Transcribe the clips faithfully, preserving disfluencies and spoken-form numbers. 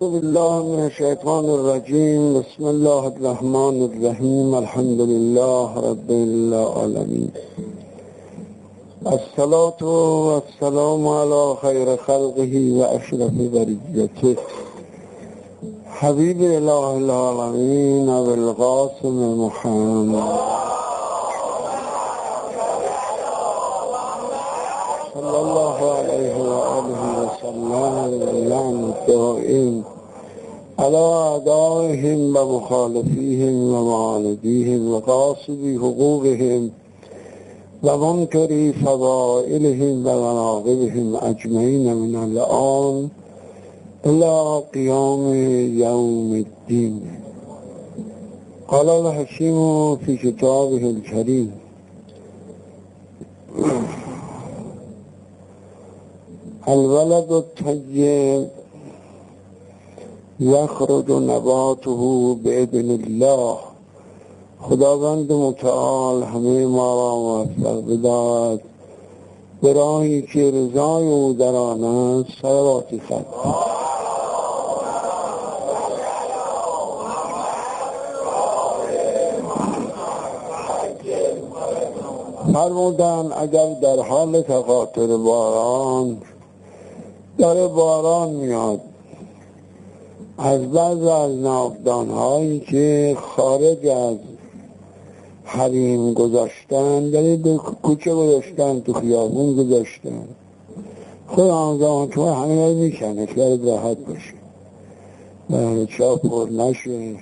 بالله من الشیطان الرجیم. بسم الله الرحمن الرحیم. الحمد لله رب العالمین. الصلاة والسلام على خیر خلقه و اشرف بریته حبیب اله العالمین ابو القاسم محمد صلی الله علیه و آله و سلم. لعن الدائم على اعدائهم و مخالفیهم و معاندیهم و قاصدی حقوقهم و منکری فضائلهم و مناقبهم اجمعین من الآن الى قیام یوم الدین. قال الحکیم فی کتابه الکریم: الولد الطیب یخرج نباته باذن الله. خداوند متعال همه ما را موفق بدارد به راهی که رضای او در آن است. صلواتی خواهد فرمودن اگر در حال تقاطر باران داره باران میاد، از بعض از ناودانهایی که خارج از حریم گذاشتن، یعنی دو کوچه گذاشتن، تو خیابون گذاشتن، خود آنزا تو همه رو میکنه که راحت باشه، برای چا پر نشه.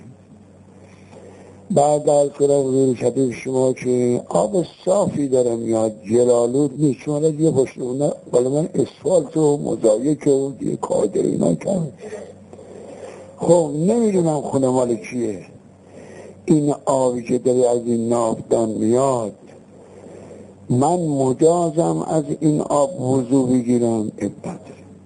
بعد از کنم روی کتیب شما که آب صافی داره میاد، جلالود نیست، شما را دیگه پشت اونه بالا من اسفالت و مزایک و دیگه کادر اینا کم. خب نمیدونم خونه مال کیه این آبی که داره از این ناودان میاد. من مجازم از این آب وضو بگیرم؟ ابد.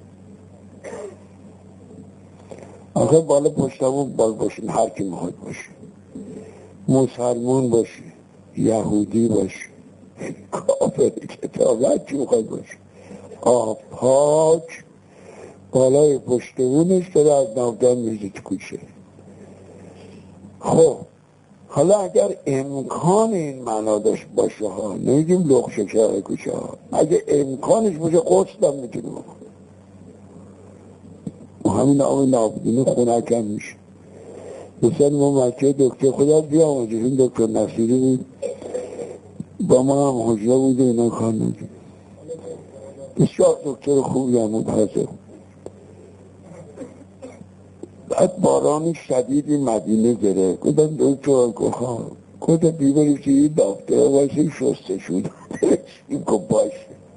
آخه بالا پشتمون بال باشین، هر کی میخواد باشه، مسلمان باشه، یهودی باشه، کافر، کتابت چی میخواد باشه، آب پاک بالای پشتمونش داره از ناودان میزه تو کوچه. خب حالا اگر امکان این معنا داشت باشه ها، نمیگیم لغ شکر کوچه ها، اگه امکانش باشه قصد هم میتونه بکنه، همین آب نابدینه خونکم میشه. مثلا ما مکه دکتر خدا بیاموزه، این دکتر نصیری بود، با ما هم حجره بود و اینا کار نگیم، بسیار دکتر خوبی هم بود. حاضر بعد باران شدیدی مدینه گره، کدن دکتر کخان کدن بیبری که این دکتر باشه شسته شد این که باشه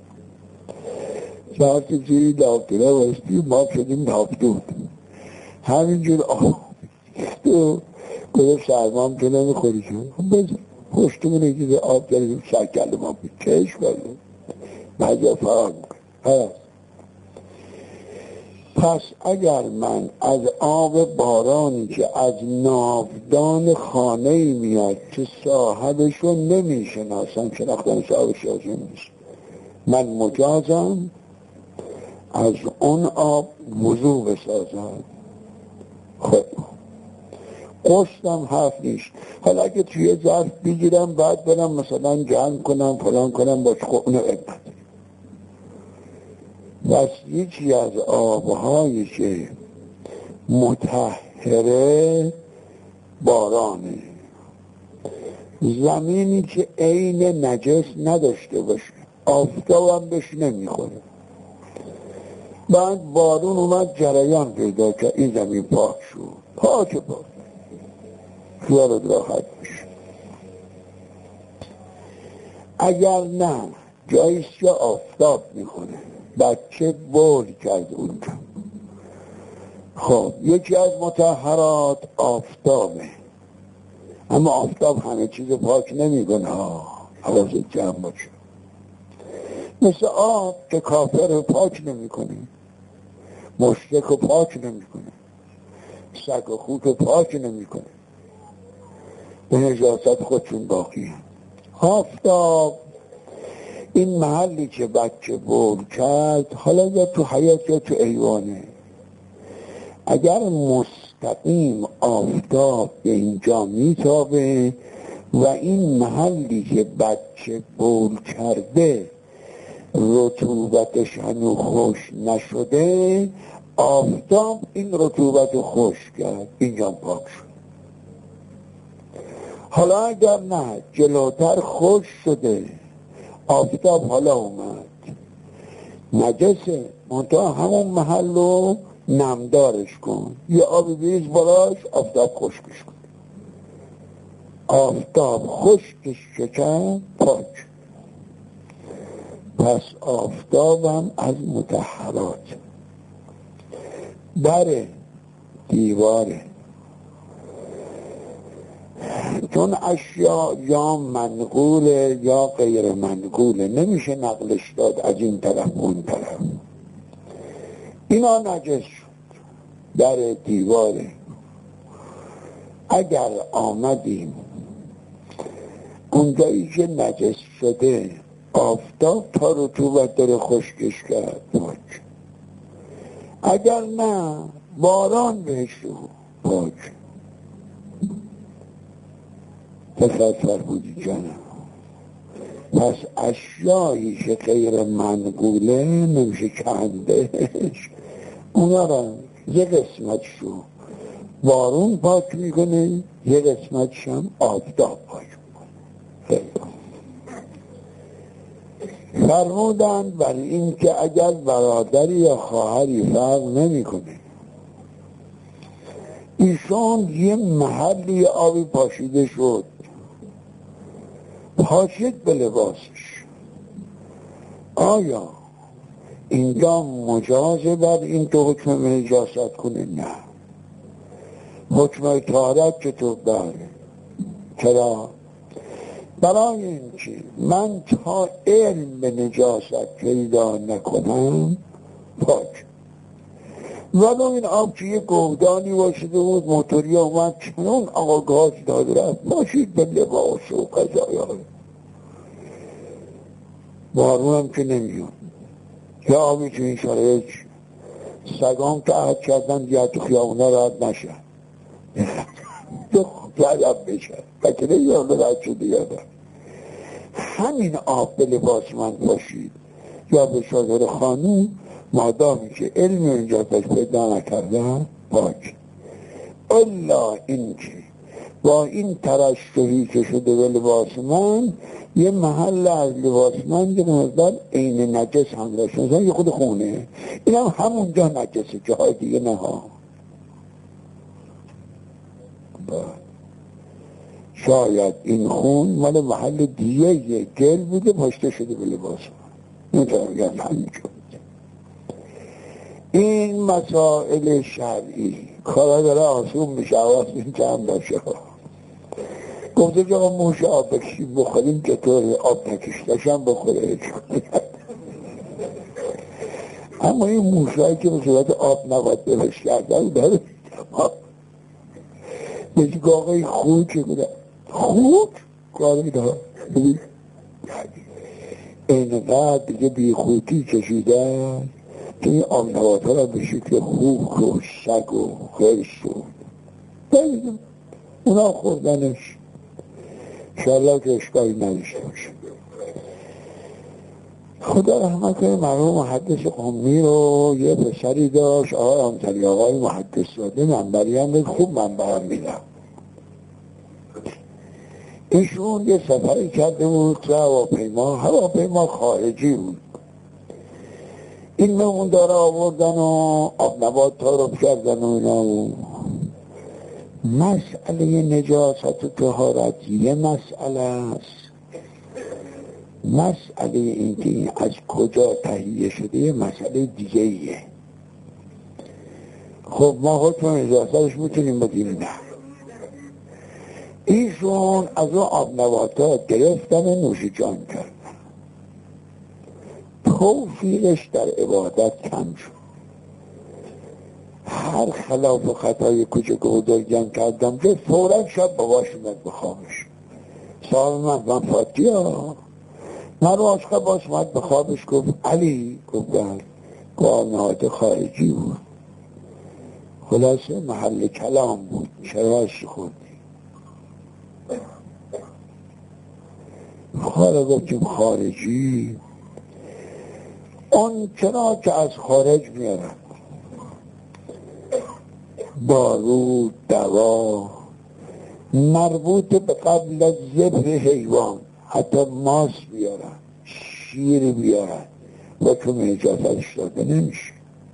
شهرتی که این دکتر باشتی ما شدیم دکتر همینجور آه تو کدن شرمام که نمیخوری شد بزن پشتمونه که آب داریم شکل ما بید چهش کنیم مجا فرار میکنیم. پس اگر من از آب بارانی که از ناودان خانه میاد که صاحبشو نمیشناسم، شناختن صاحبشو نمیشناسم، من مجازم از اون آب وضو بسازم. خب قصدم حرف نیست. حالا اگه توی ظرف بگیرم بعد برم مثلا جمع کنم فلان کنم باش، خب اونو ابد. بس یکی از آبهایی که مطهره بارانه، زمینی که عین نجس نداشته باشه، آفتاب هم بهش نمیخوره، بعد بارون اومد جریان پیدا که این زمین پاک شد، پاک پاک خیالت راحت میشه. اگر نه جاییست که آفتاب میخوره، بچه بول کرد اونجا، خب یکی از مطهرات آفتابه، اما آفتاب همه چیز پاک نمیکنه ها، حواست جمع باشه. مثل آب که کافر رو پاک نمیکنه، مشرک رو پاک نمیکنه، سگ و خوک رو پاک نمیکنه، به نجاست خودشون باقی هم. آفتاب این محلی که بچه بول کرد، حالا یا تو حیات یا تو ایوانه، اگر مستقیم آفتاب به اینجا میتابه و این محلی که بچه بول کرده رطوبتش هنوز خوش نشده، آفتاب این رطوبت رو خوش کرد، اینجا پاک شد. حالا اگر نه جلوتر خوش شده، آفتاب حالا اومد نجسه، منطقه همون محل رو نمدارش کن، یه آبی بریز بالاش، آفتاب خشکش کن. آفتاب خشکش شکن پاک. پس آفتابم از مطهرات. در دیواره چون اشیا یا منقوله یا غیر منقوله، نمیشه نقلش داد از این طرف اون طرف. اینا نجس شد. در دیواره اگر آمدیم اونجایی که نجس شده آفتاب تا رطوبت داره خشکش کرد پاک، اگر نه باران بهش رو پاک. تصور بودی جانم. پس اشیایی که غیر منقوله نمیشه کندهش، اونا را یه قسمتشو بارون پاک میکنه، یه قسمتش هم آفتاب پاک میکنه. فرمودند بر این که اگر برادری یا خواهری فرق نمیکنه، ایشان یه محلی آبی پاشیده شد، پاشید به لباسش، آیا اینجا مجازه بر این که حکم به نجاست کنه؟ نه. حکم طهارت چطور داره؟ چرا؟ برای اینکه من تا علم به نجاست پیدا نکنم پاک. ولو این آب که یه گودانی باشده بود، موتوری آمد چنان آگاز داد رفت، پاشید به لباس و قضایه های. بارون هم که نمیاد، یا آبی تو این شرایط سگام که عهد کردن دیگه تو خیابونه راحت نشن، تو راحت بشن بکنه یاد راحت شده یادم. همین آب به لباس من پاشید یا به شادر خانوم، مادامی که علم اینجا پیدا نکردن پاک. الا اینکه با این ترشحی که شده به لباس من، یه محل از لباس من یه مقدار عین نجس هم داشت، مثلا یه خود خونه، این هم همونجا نجسه، جاهای دیگه نه ها. شاید این خون مال محل دیگه یه گل بوده پاشته شده به لباس من، اینطور همین شد. این مسائل شرعی کارا داره آسون میشه، آواز این چند باشه. گفته که آقا موش آب بکشیم بخوریم چطور؟ آب نکشتشم بخوره. اما این موشهایی که به صورت آب نباید بهش کردن داره بهش که آقای خوک بوده خوک کاری داره اینقدر دیگه بی خوکی کشیدن که این آب نبات ها را به شکل خوک و سگ و خرش و داریدن اونا خوردنش انشاءالله که اشکالی نداشته باشه. خدا رحمت کنه مرحوم محدث قمی رو یه پسری داشت، آقای آمتری آقای محدث داده، منبری هم خوب منبرم میدم. ایشون یه سفری کرده بود تو هواپیما، هواپیما خارجی بود. این مهمون داره آوردن و آب نبات تارب کردن و اینا و مسئله نجاست و طهارت یه مسئله است، مسئله این که این از کجا تهیه شده یه مسئله دیگه ایه. خب ما حکم نجاستش میتونیم بگیم نه. ایشون از اون آب نباتات گرفتن و نوش جان کردن، توفیقش در عبادت کم شد. هر خلاف و خطای کوچک و بزرگم کردم که فوراً شب باباش اومد به خوابش، صاحب من من فاتی ها من رو عشقه باش اومد به خوابش، گفت علی، گفت بر گانهات خارجی بود. خلاصه محل کلام بود. چرا خوردی؟ خاره گفتیم خارجی اون چرا که از خارج میارن، بارود، دوا، مربوط به قبل از ذبح حیوان، حتی ماس بیارن، شیر بیارن و چون اجازتش داده نمیشه.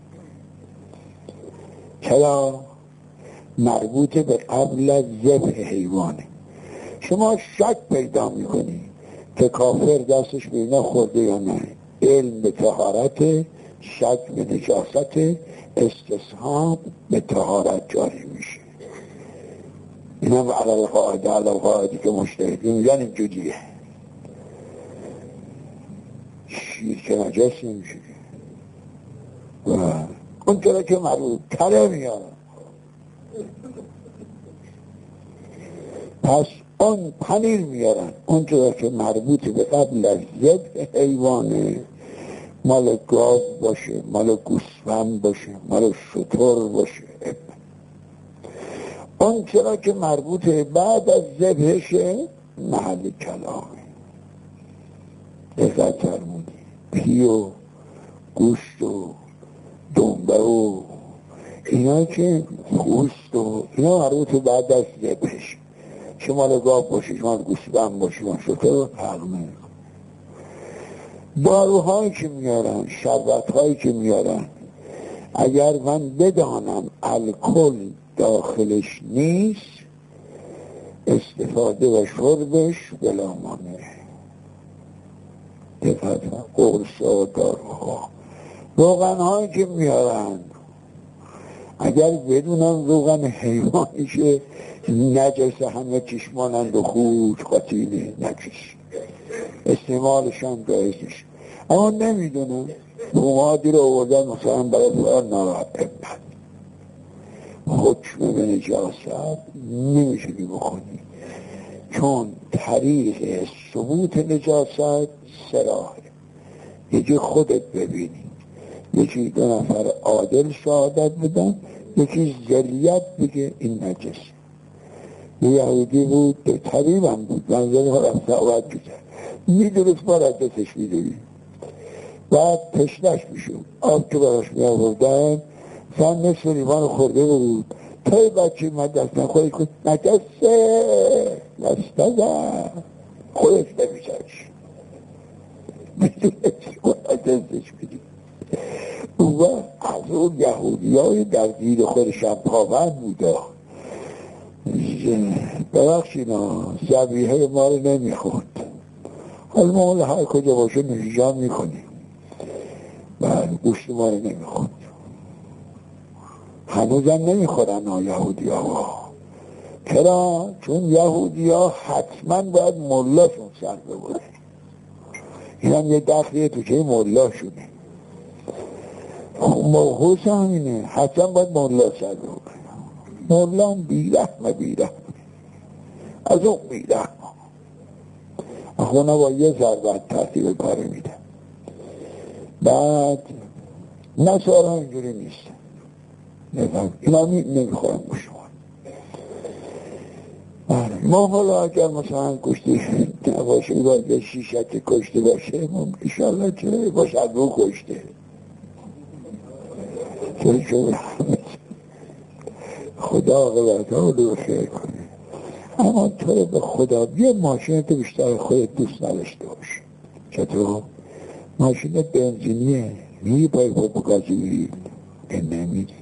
چرا؟ مربوط به قبل از ذبح حیوانه. شما شک پیدا میکنی که کافر دستش به اینا خورده یا نه. علم به طهارت، شک به نجاست، استصحاب به طهارت جاری میشه. این هم علال قاعده علال قاعده که مجتهدین میگن اینجوریه. شیر که نجاس نمیشه و اون چرا که مربوط کره میارن. پس اون پنیر میارن اون چرا که مربوط به قبل از ذبح حیوانه، مال گاو باشه، مال گوسفند باشه، مال شتر باشه. اون چرا که مربوط بعد از ذبحشه محل کلامه. دقت فرمودی پی و گوشت و دنبه و اینا که گوشت و اینا مربوط بعد از ذبحشه. چه مال گاو باشه، چه مال گوسفند باشه، مال شتر فرق نمیکنه. داروهایی که میارن، شربتهایی که میارن، اگر من بدانم الکل داخلش نیست استفاده و شربش بلا مانعه. دقت قرص و داروها، روغنهایی که میارن اگر بدونم روغن حیوانیشه نجسه، همه چشمانند و خوش قطیله نجس، استعمالشان جایز نیست. اما نمیدونم پومادی رو آوردن مثلا برای فلان ناراحت حکم به نجاست نمیشونی بخونی، چون طریق ثبوت نجاست سراحه. یکی خودت ببینی، یکی دو نفر عادل شهادت بدن، یکی ذریت بگه این نجس. یه یهودی بود، دو طبیب هم بود، منظر ها رفت دعوت بکرد، میدونست ما ردتش میدونی. بعد تشنش میشون آب که براش می آوردن سن نصف لیوان خورده بود. تای بچه من دست نخوری کن نجسه دست نزن خودش نمیشنش میدونستی اون نجسش میدی. و از اون یهودی های در دید خودشم پاوند بوده. ببخشینا زبیحه ما رو نمیخورد، حالا ما هر کجا باشه نشیجان میکنیم و گوشت ما رو نمیخورد. هنوزم نمیخورن ها یهودی ها. چرا؟ چون یهودی ها حتما باید ملاشون سر ببره. این هم یه دخلیه تو که ملاشونه. موحوس هم اینه، حتما باید ملا سر ببره. ملا هم بیرحمه بیرحمه از اون بیرحمه. اخونا با یه ضربت ترتیب کاره میده. بعد نصارا اینجوری نیست، نفهم اینا نمیخورن گوشمان. ما حالا اگر مثلا کشتی نباشه باید شیشت کشته باشه ایشالله چه باشه از رو کشته چه چه خدا آقابت ها رو خیر کنه. اما تو به خدا بیا ماشین تو بیشتر خودت دوست نداشته باشه. چطور؟ ماشین بنزینیه میری پای پاپ گازی میری این نمیری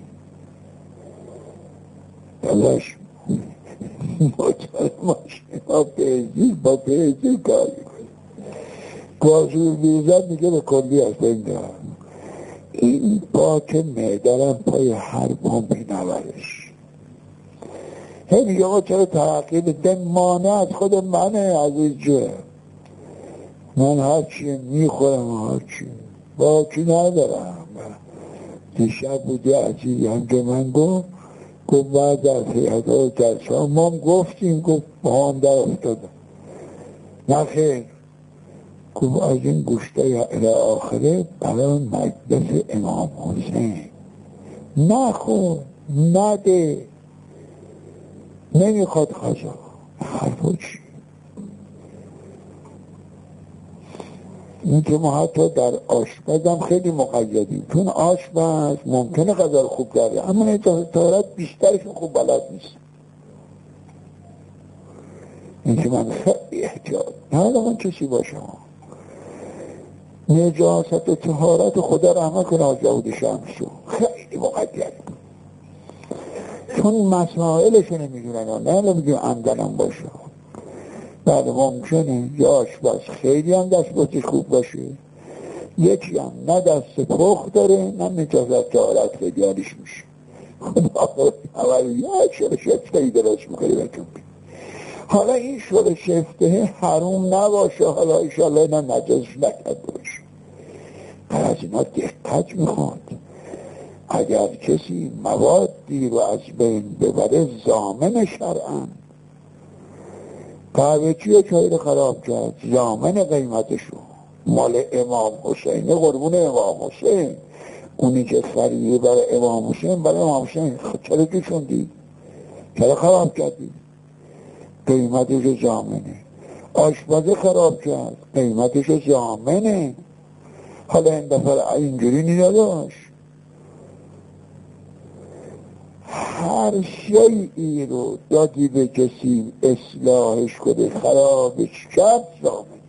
دلاش موتور ماشین با بنزین با بنزین کار میکنه. گازی بیزد میگه به کلی از بین دارم. این باک معدرم پای هر پمپی نورش هی میگه آقا چرا تحقیل ده مانع از خود منه عزیز جوه. من هرچی میخورم هرچی باکی ندارم. دیشب بوده عزیزی هم که من گفت گفت بعد از حیحت ها و جلسه ها ما هم گفتیم گفت با هم در افتادم نخیر گفت از این گوشته الى آخره برای مجلس امام حسین نخور نده، نمیخواد غذا. حرفا چی؟ این که ما حتی در آشپزم خیلی مقیدیم، چون آشپز ممکنه غذا رو خوب داره اما نجاست طهارت بیشترشون خوب بلد نیست. این که من خیلی احتیاط نه من کسی باشم نجاست و طهارت خدا رحمت کنه از جهود شمسو خیلی مقید، چون مسائلشو نمیدونن نه نمیدونن عمدنم باشه. بله ممکنه یه آشپز خیلی هم دست بازش خوب باشه، یکی هم نه دست پخت داره نه نجاست طهارت خیلی حالیش میشه. خدا اول یه شل شفته درست میکنی بکن. حالا این شل شفته حروم نباشه، حالا ایشالله اینا نجازش نکرده باشه. از اینا دقت میخواد. اگر کسی موادی رو از بین ببره ضامن شرعن، قهوه چیه چای رو خراب کرد ضامن قیمتشو مال امام حسین قربون امام حسین، اونی که خریده برای امام حسین برای امام حسین چرا جوشوندی؟ چرا خراب کردی؟ قیمتشو ضامنه. آشپزه خراب کرد قیمتشو ضامنه. حالا این دفعه اینجوری نداشت هر شیئی رو دادی به کسی اصلاحش کنه خرابش کرد ضامنه.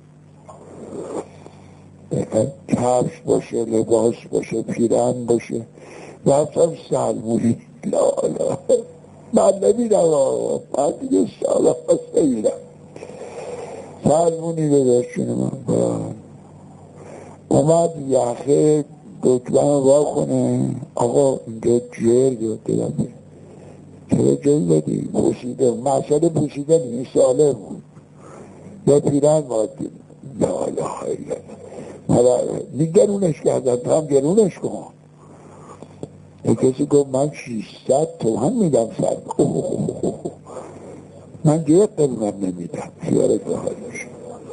کفش باشه لباس باشه پیرن باشه رفتم سلمونی لالا من نمیدم آقا من دیگه سالا پس نمیدم سلمونی بداشتونه من باید اومد یخه دکمه رو کنه آقا اینجا جل داد دادم چرا جل دادی؟ پوشیده مسئله پوشیده این ساله بود یا پیرن باید دید لالا حالا گرونش کردن تو هم گرونش کن. یه کسی گفت من شیصد تومن میدم سر من یه قلمم نمیدم خیارت بخواهدش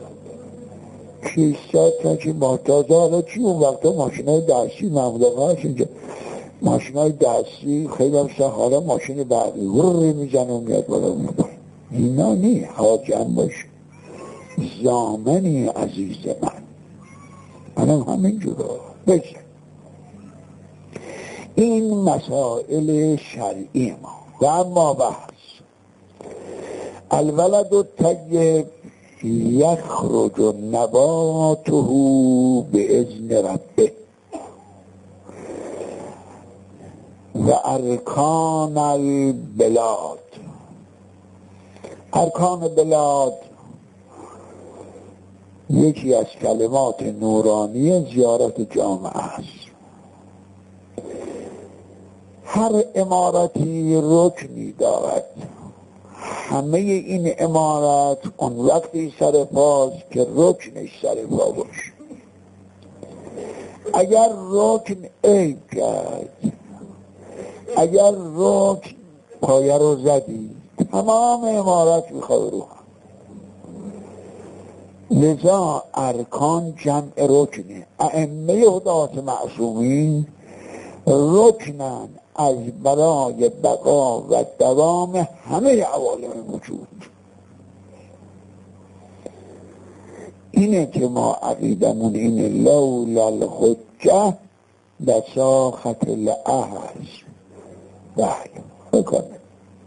شیصد تاکی محتازه. حالا چی اون وقتا ماشین های دستی معمولا هست اینجا ماشین های دستی خیلی هم سه حالا ماشین بعدی ور میزن و میاد بالا میاد اینا نی حاجم باشه زامنی عزیز من منم همین جورا بزن. این مسائل شرعی ما و اما بحث الولد الطیب یخرج نباته به اذن ربه و ارکان البلاد. ارکان بلاد یکی از کلمات نورانی زیارت جامعه است. هر امارتی رکنی دارد، همه این امارت اون وقتی سر پاست که رکنش سر پا باشه. اگر رکن عیب کرد، اگر رکن پایه رو زدی تمام امارت میخواد رو هم. لذا ارکان جمع رکنه. ائمه هدات معصومین رکنن از برای بقا و دوام همه عوالم وجود. اینه که ما عقیدمون اینه لولا الحجه لساخت الارض. بله بکنه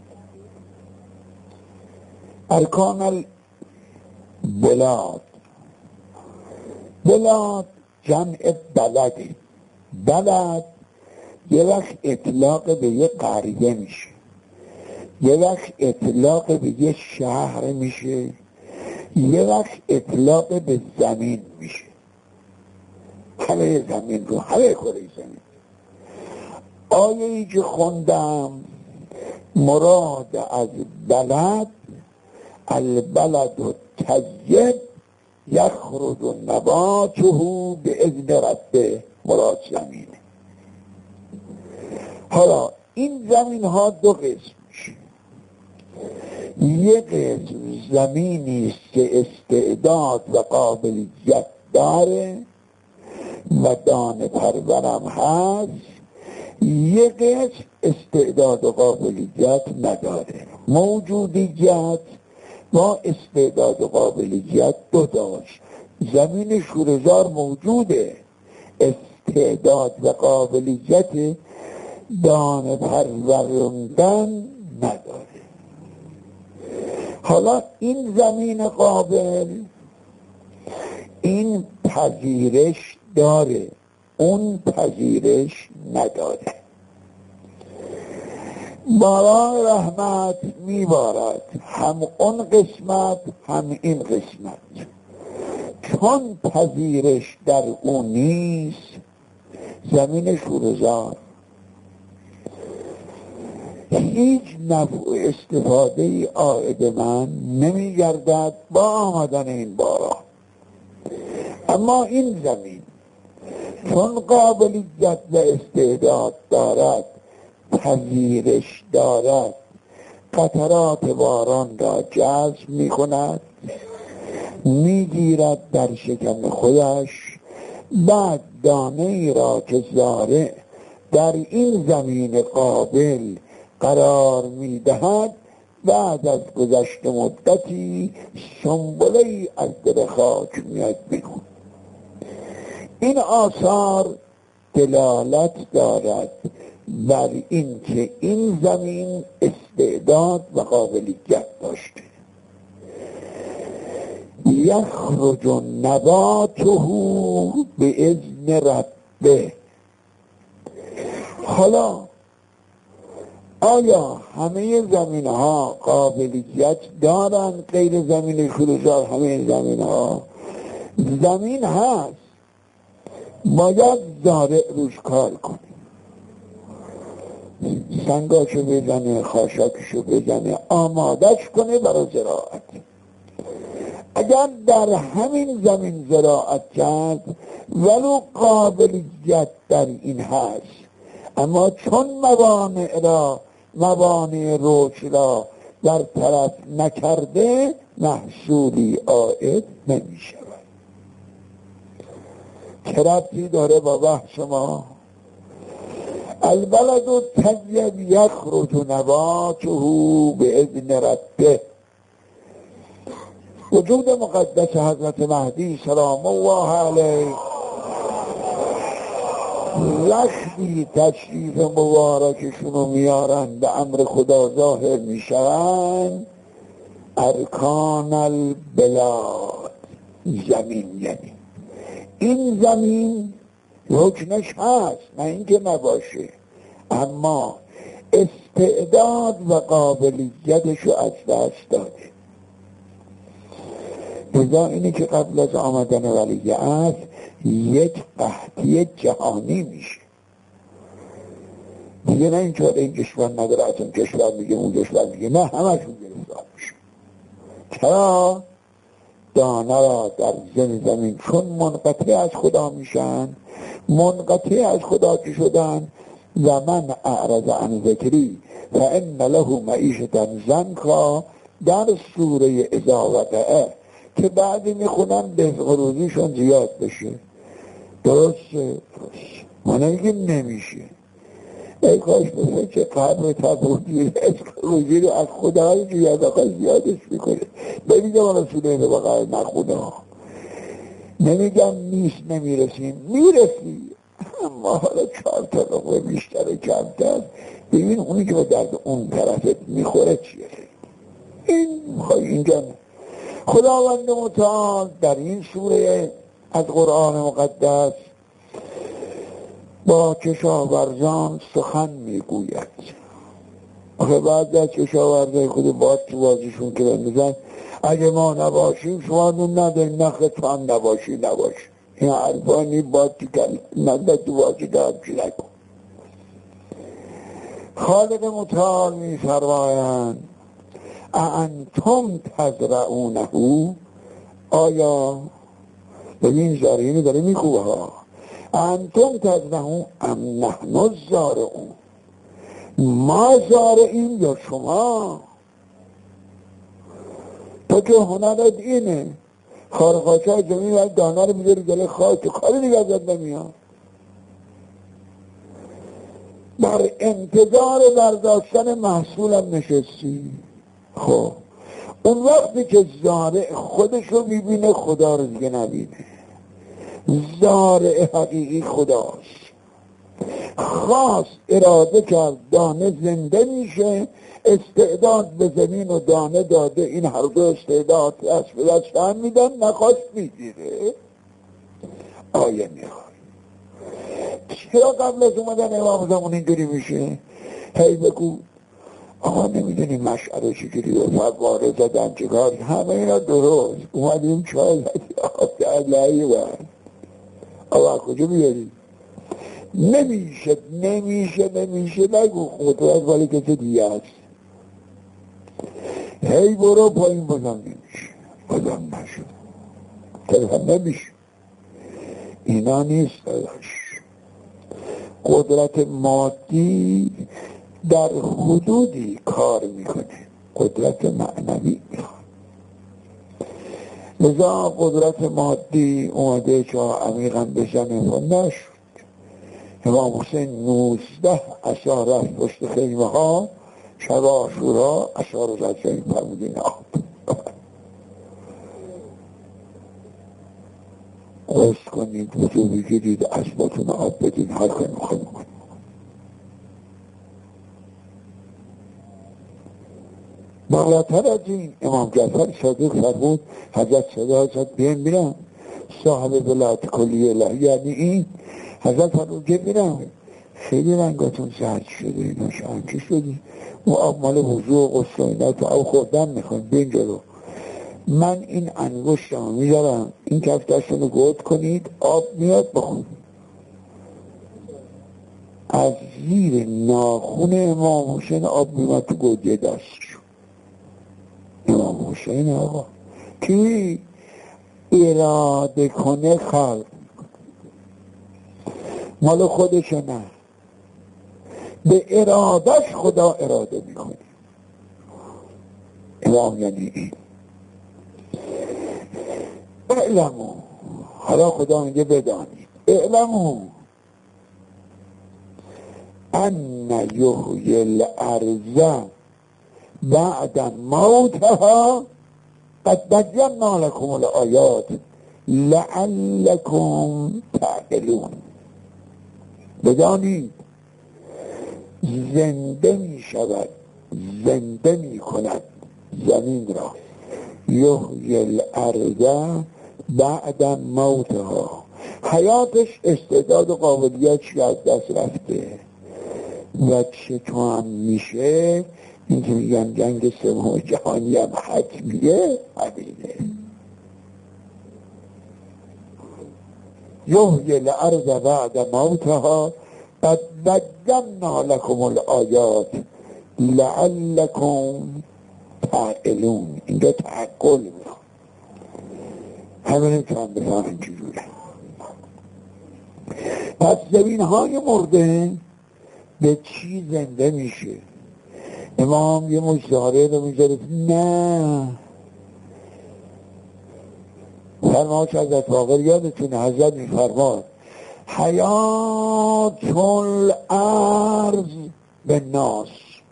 ارکان البلاد. بلاد جمع بلده. بلد یه وقت اطلاق به یه قریه میشه، یه وقت اطلاق به یه شهر میشه، یه وقت اطلاق به زمین میشه. همه زمین رو همه کره زمین. آیه ای که خوندم مراد از بلد البلد الطیب یخرج نباته به اذن ربه، مراد زمینه. حالا این زمین ها دو قسم میشه. یک قسم زمینی است که استعداد و قابلیت داره و دانه پرورم هست، یه قسم استعداد و قابلیت نداره. موجودیت با استعداد و قابلیت دو داشت. زمین شورزار موجوده، استعداد و قابلیت دانه پروروندن نداره. حالا این زمین قابل این پذیرش داره، اون پذیرش نداره. باران رحمت میبارد، هم اون قسمت هم این قسمت. چون پذیرش در اون نیست، زمین شورزار هیچ نفع و استفاده ای عائد من نمیگردد با آمدن این باران. اما این زمین چون قابلیت و استعداد دارد، پذیرش دارد، قطرات باران را جذب می کند، می گیرد در شکم خودش. بعد دانه ای را که زارع در این زمین قابل قرار می دهد، بعد از گذشت مدتی سنبله ای از دل خاک میاد بیرون. این آثار دلالت دارد بر این که این زمین استعداد و قابلیت داشته. یخرج نباته به اذن ربه. حالا آیا همه زمین ها قابلیت دارن؟ غیر زمین شورزار همه زمین ها زمین هست، باید زارع روش کار کنه، سنگاشو بزنه، خاشاکشو بزنه، آمادش کنه برای زراعت. اگر در همین زمین زراعت کرد ولو قابلیت در این هست، اما چون موانع را موانع رشد را در طرف نکرده، محصولی عائد نمی شود. چه ربطی داره با بحث ما؟ البلد الطیب یخرج نباته به اذن ربه. وجود مقدس حضرت مهدی سلام الله علیه وقتی تشریف مبارکشونو میارن به امر خدا ظاهر میشن، ارکان البلاد، زمین، یعنی این زمین رکنش هست، نه اینکه نباشه، اما استعداد و قابلیتشو از دست داده. لذا اینی که قبل از آمدن ولی است یک قحطی جهانی میشه دیگه. نه این چاره این کشور نداره، اصلا کشور میگه اون کشور میگه، نه همشون گرفتار میشه. چرا؟ دانه را در زن زمین چون منقطع از خدا میشن، منقطع از خدا که شدن، و من اعرض عن ذکری فان له معیشة ضنکا، در سوره اذا وقع که بعدی میخونم به روزیشون زیاد بشه. درسته؟ درست. ما نمیگیم نمیشه. ای کاش بسه که قبر تبودی روزی رو از خدای زیاد آقا زیادش میکنه. نمیگم رسول این وقع نخونه ها، نمیگم نیست نمیرسیم، میرسیم، اما حالا چهار تا لقمه بیشتر کمتر. ببین اونی که به درد اون طرفت میخوره چیه؟ این میخوای اینجا. خداوند متعال در این سوره از قرآن مقدس با کشاورزان سخن میگوید. آخه بعد از کشاورزای خود با تو بازیشون که بندازن اگه ما نباشیم شما نون نداریم، نخه تو هم نباشی نباشی. این حرفانی با تو کل نده تو بازی دارم چی نکن. خالق متعال می فرمایند انتم تزرعونه، آیا ببین زارعینو داره میخوبه ها، انتم تزرعون ام نحن الزارعون، ما زارعیم یا شما؟ تو که هنرت اینه خارخاچه زمین و دانه رو میذاری جلوی خاک، کاری دیگه ازت نمیاد. در انتظار برداشتن محصولم نشستی. خب اون وقتی که زارع خودش رو میبینه خدا رو دیگه نبینه. زارع حقیقی خداست. خاص اراده کرد دانه زنده میشه، استعداد به زمین و دانه داده، این هر دو استعداد دست به دست هم میدن، نخواست میگیره. آیه میخواد چرا قبل از اومدن امام زمان اینجوری میشه؟ هی بگو آقا نمیدونی مشعره چجوری به فواره زدن چکار، همه اینا درست. اومدیم چای زدی آب در لعی بند آقا کجا بیاری؟ نمیشه نمیشه نمیشه نگو خودت ولی کسی دیگه هست. هی برو پایین بازم نمیشه، بازم نشد، طرف نمیشه. اینا نیست داداش. قدرت مادی در حدودی کار میکنه، قدرت معنوی میخواد. لذا قدرت مادی اومده چه عمیقا بشنه و نشد. امام حسین نوزده عصا رفت پشت خیمه ها، شب عاشورا عصا رو زد جایی فرمودین آب قصد کنید وضو بگیرید اسباتون آب بدین، هر کنی میخوای میکنید. بالاتر از این امام جعفر صادق فرمود حضرت صدا حضرت بیان بیرم صاحب ولایت کلیه الهی، یعنی این حضرت فرمود که بیرم خیلی رنگاتون زرد شده، اینا شانکی شدی و آب مال وضو و غسل و اینا تو آب خوردن میخوان بین جلو. من این انگشتم میذارم این کف دستون رو گود کنید آب میاد بخون. از زیر ناخون امام حسین آب میاد تو گودی دستشو. امام حسین آقا کی اراده کنه خلق مال خودش نه، به ارادش خدا اراده میکنه. امام یعنی این اعلمو، حالا خدا میگه بدانید اعلمو ان یحیی الارض بعد موتها قد بینا لکم الآیات لعلکم تعقلون. بدانید زنده می شود، زنده می کند زمین را. یحیی الارض بعد موتها، حیاتش استعداد و قابلیتش از دست رفته و چطور میشه؟ این که میگن جنگ سوم جهانی هم حتمیه همینه. یحیی الارض بعد موتها قد بینا لکم الآیات لعلکم تعقلون. اینجا تعقل میخواد، همه چند بفهمن چجوره. پس زمین های مرده به چی زنده میشه؟ امام یه مشاهره رو میذاره نه فرماش حضرت باقر یادتونه حضرت میفرماد حیات الارض به ناس،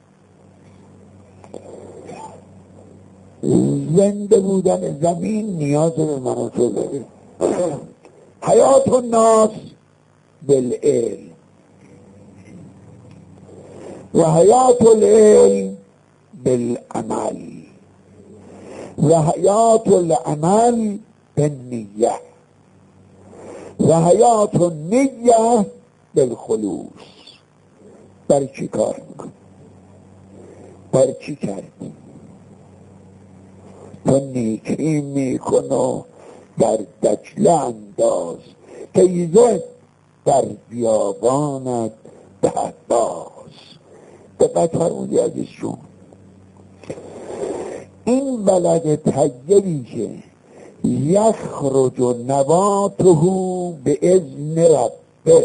زنده بودن زمین نیاز به من و تو داره. حیات الناس بالعلم و حیات العلم بالعمل و حیات العمل بالنیه و حیات النیه بالخلوص. برای چی کار میکنی؟ برای چی کردی؟ تو نیکی میکن و در دجله انداز تیزه در بیابانت به باز. دقت فرمودی عزیزشون، این بلد طیبی که یخرج نباته به اذن ربه،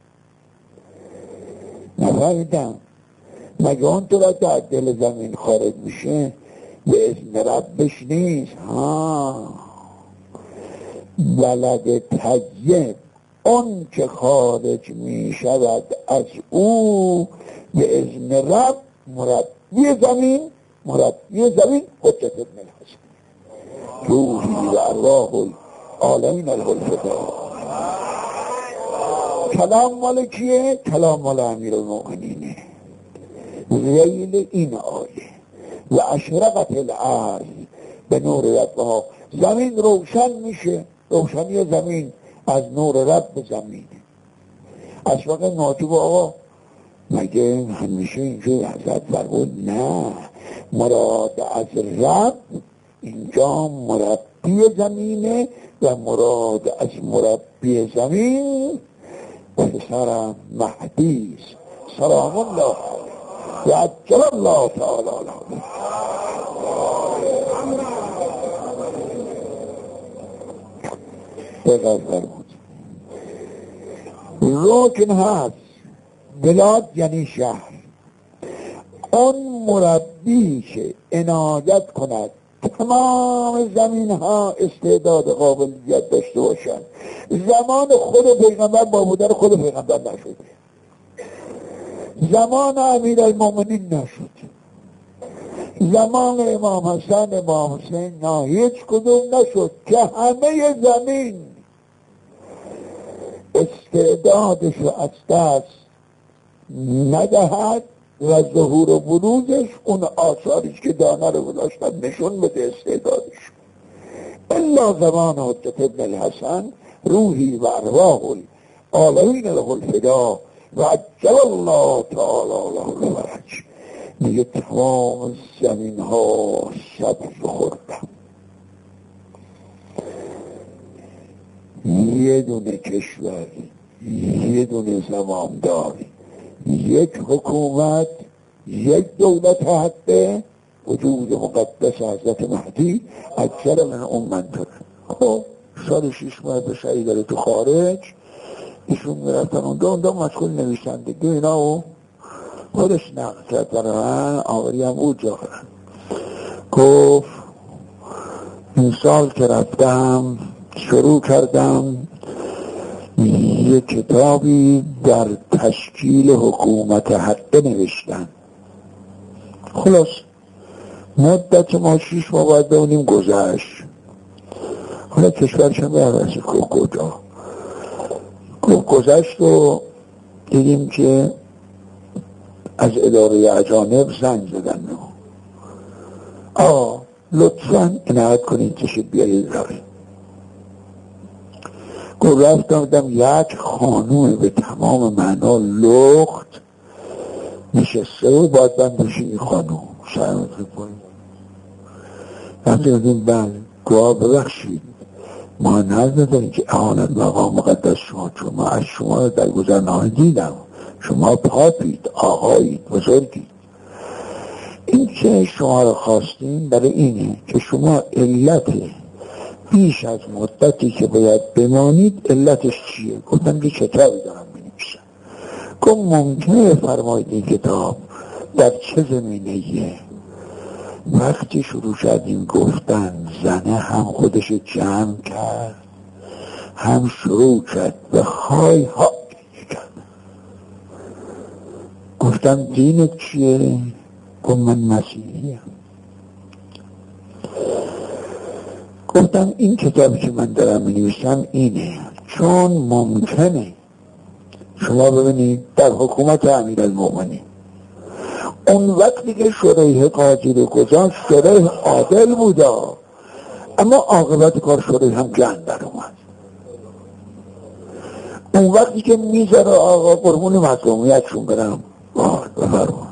نفهمیدم مگه اون تو را در دل زمین خارج میشه به اذن ربش نیست؟ ها بلد طیب اون که خارج می شود از او به اذن رب مربی زمین مربی زمین حجت ابن الحسن روحی و ارواح العالمین الفدا. کلام مال کیه؟ کلام مال امیرالمؤمنینه. ذیل این آیه و اشرقت الارض به نور ربها، زمین روشن میشه. روشنی زمین از نور رب زمینه. اشرق ناطق آقا مگه همیشه اینجا حضرت فرمود نه، مراد از رب اینجا مربی زمینه و مراد از مربی زمین پسر مهدی سلام الله علیه و عجل الله تعالی علیه. بغضر بود روکن هست بلاد یعنی شهر. اون مربی که عنایت کند تمام زمین ها استعداد قابلیت داشته باشند. زمان خود پیغمبر با بودن خود پیغمبر نشد، زمان امیرالمؤمنین نشد، زمان امام حسن امام حسین نه، هیچ کدوم نشد که همه زمین استعدادش رو از دست ندهد و ظهور و بروزش اون آثارش که دانه رو داشتن نشون بده استعدادش. الا زمان حجت ابن الحسن روحی و ارواح العالمین له الفدا و عجل الله تعالی له الفرج. میگه تمام زمین ها سبز خوردم. یه دونه کشور، یه دونه زماندار، یک حکومت، یک دولت حقه، وجود مقدس حضرت مهدی اکثر من اون منطقه. خب سال شیش ماه به شهید داره تو خارج، ایشون میرفتن اونجا اونجا مشغول نویسندگی اینا و خودش نقل کرد برای من آوری هم او جا کرد. گفت این سال که رفتم شروع کردم یه کتابی در تشکیل حکومت حقه نوشتن. خلاص مدت ما شیش ماه باید بمونیم گذشت. حالا کشورشم به عوضی کجا گفت گذشت و دیدیم که از اداره اجانب زنگ زدن آه لطفاً عنایت کنید تشید بیایید داره. گفت رفتم دیدم یک خانوم به تمام معنا لخت نشسته و باید بند بشه این خانوم سرمت کنیم. رفتم دیدیم بله. گفت ببخشید ما نزدیم که اهانت مقام مقدس شما، چون ما از شما در گذرنامه دیدم شما پاپید، آقایید، بزرگید. این که شما رو خواستیم برای اینه که شما علت بیش از مدتی که باید بمانید علتش چیه؟ گفتم که کتابی دارم بنویسم. گفت ممکنه فرمایید این کتاب در چه زمینه‌ایه؟ وقتی شروع کردیم گفتن زنه هم خودش جمع کرد هم شروع کرد به های ها کرد. گفتم دینت چیه؟ گفت من مسیحیم. گفتم این کتابی که من دارم می‌نویسم اینه، چون ممکنه شما ببینید در حکومت امیرالمؤمنین اون وقتی که شریح قاضی رو گذاشت شریح عادل بودا، اما عاقبت کار شریح هم جنگ در اومد. اون وقتی که میذاره آقا قربون مظلومیتشون برم بفرمان،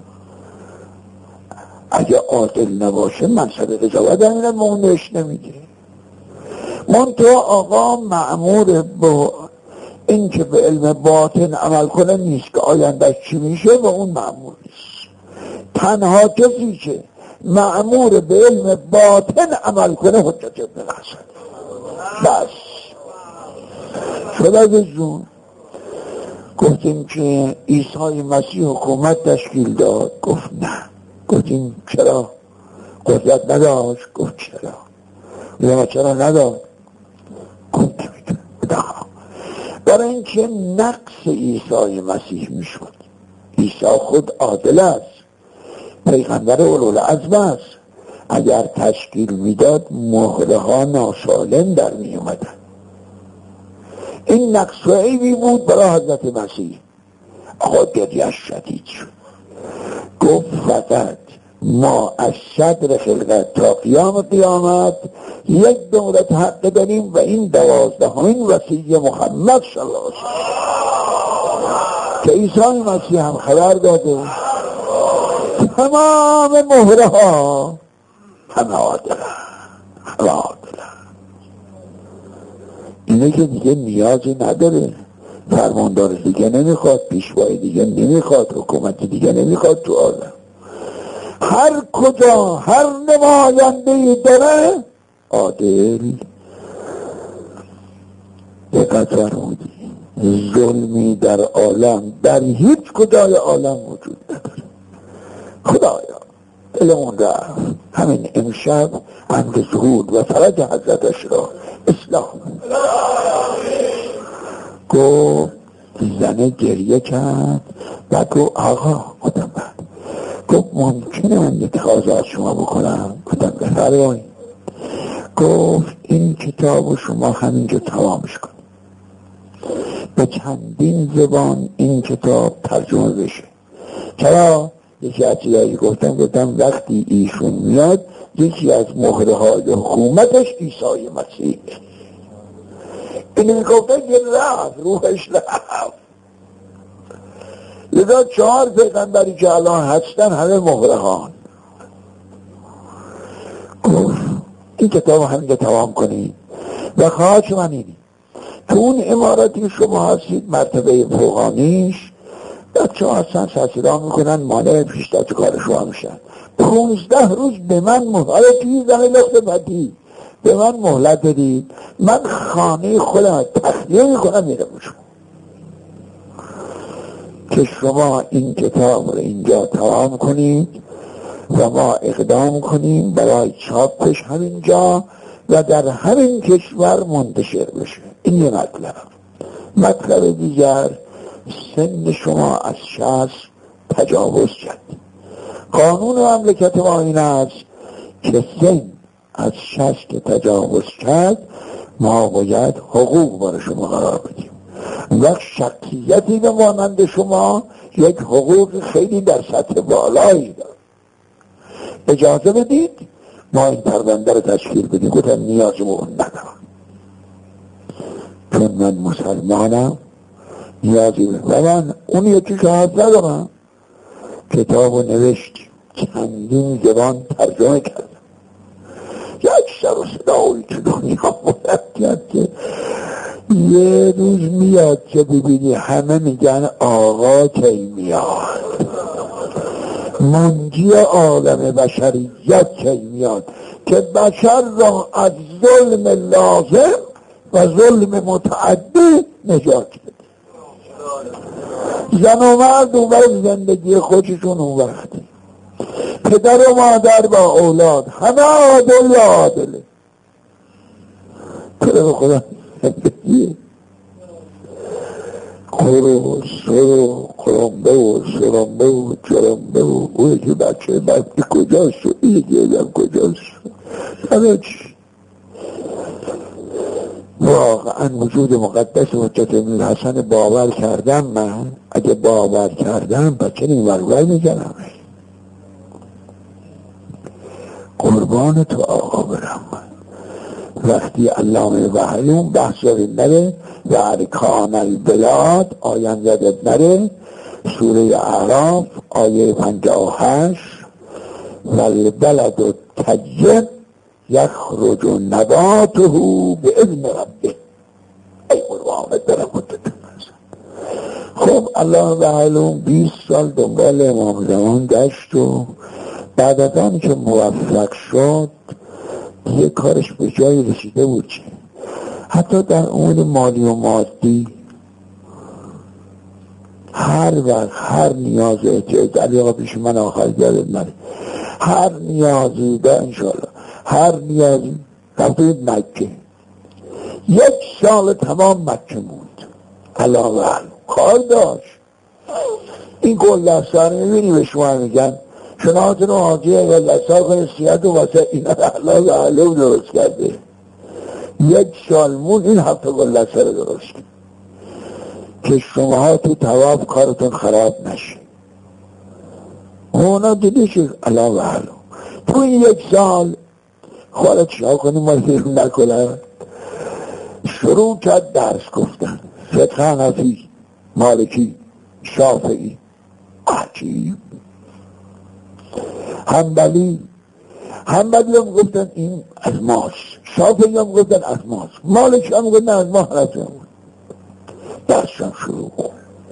اگه عادل نباشه منصب قضاوت امیرالمؤمنینش نمیگه. منتها آقا مأمور با این که به علم باطن عمل کنه نیست که آیندهش چی میشه و اون مأمور نیست. تنها کسی که مأمور به علم باطن عمل کنه حجت ابن الحسن. بس شد از جون گفتیم که عیسی مسیح حکومت تشکیل داد. گفت نه. گفتیم چرا؟ قدرت نداشت. گفت چرا؟ یا چرا نداد؟ گفت نمیتونه. برای اینکه نقص عیسی مسیح میشد. عیسی خود عادل است، پیغمبر اولوالعزم است. اگر تشکیل میداد مهره ها ناسالم در می اومدن. این نقص و عیبی بود برای حضرت مسیح. آقا گریه‌اش شدید شد، گفت فقط ما از صدر خلقت تا قیام قیامت یک دولت حق داریم و این دوازدهمین وصیه محمد صلی الله علیه وسلم که عیسی مسیح هم خبر داده تمام مهره ها همه عادلن، همه عادلن. اینه که دیگه نیازی نداره، فرماندار دیگه نمیخواد، پیشوای دیگه نمیخواد، حکومت دیگه نمیخواد تو عالم. هر کجا هر نماینده‌ای داره عادل. دقت فرمودی ظلمی در عالم در هیچ کجای عالم وجود نداره. خدایا دلمون رفت، همین امشب عند ظهور و فرج حضرتش را اصلاح گفت. زنه گریه کرد و گفت آقا گفتم بعد گفت ممکنه من یک تقاضا از شما بکنم؟ گفتم بفرمایید. گفت این کتاب شما همینجا تمامش کن، به چندین زبان این کتاب ترجمه بشه. چرا؟ یکی از چیزایی گفتم گفتم وقتی ایشون میاد یکی از مهره های حکومتش عیسی مسیح. اینو میگفتن که رفت روحش رفت. لذا چهار پیغمبری که الان هستن همه مهره ها. گفت این کتاب همینجا تمام کنید و خواهش من اینی تو اون اماراتی شما هستید مرتبه فوقانیش بچه ها هستن سرسیران میکنن مانع پیشتاچ کار شما میشن. پونزده روز به من مهلت توی زنه لخت بدی به من مهلت بدید، من خانه خودم تخلیه میکنم میرم شما که شما این کتاب رو اینجا تمام کنید و ما اقدام کنیم برای چاپش همینجا و در همین کشور منتشر بشه. این یه مطلب. مطلب دیگر، سن شما از شصت تجاوز کرد. قانون مملکت ما این است که سن از شصت که تجاوز کرد ما باید حقوق برای شما قرار بدیم. وقت شخصیتی به مانند شما یک حقوق خیلی در سطح بالایی دارد. اجازه بدید ما این پرونده رو تشکیل بدیم. گفتم نیازی به اون ندارم چون من مسلمانم، نیازی به و من اون یکی که حد ندارم. کتاب رو نوشت، چندین زبان ترجمه کردم. یک سر و صدایی تو دنیا باید کرد که یه روز میاد که ببینی همه میگن آقا کی میاد، منجی عالم بشریت کی میاد که بشر را از ظلم لازم و ظلم متعدی نجات بده. زن و مرد اون وقت زندگی خودشون اون وقتی، پدر و مادر با اولاد همه عادل یا عادله. طرف خدا زندگیه قرو سرو قرنبه و سرنبه و جرنبه و اوه که بچه بچه کجاست و این گیدم کجاست همه چی. واقعا وجود مقدس حجت ابن الحسن باور کردم. من اگه باور کردم بچه این ورور میگنم قربان تو آقا برم. وقتی علامه وحیون بحث یادت نره و ارکان البلاد آیان یادت نره، سوره اعراف آیه پنجاه و هشت و البلد الطیب یخرج نباته باذن ربه. ای قربانت برم مدتم. خب علامه وحیون بیست سال دنبال امام زمان گشت و بعد از آن که موفق شد یه کارش به جایی رسیده بود چه حتی در امور مالی و مادی هر وقت هر نیاز احتیاج علی آقا پیش من آخر گرد نره هر نیازی ده انشاءالله هر نیازی رفته مکه یک سال تمام مکه موند علاوه کار داشت. این گلدستان میبینی به شما میگن شناهاتون رو حاجی گلدستان کنه سیحت و واسه اینا علاوه علوم درست کرده. یک سالمون این هفته گلدستان رو درست کرد که شما تو طواف کارتون خراب نشه. اونا دیده شد علاوه علوم. تو این یک سال خواهد چرا کنیم ما بیرون نکنم. شروع کرد درس گفتن فقه حنفی، مالکی، شافعی، عجیب، حنبلی. حنبلی هم گفتن این از ماست، شافعی هم گفتن از ماست، مالکی هم گفتن از ما حنفی هم. درسم شروع کن.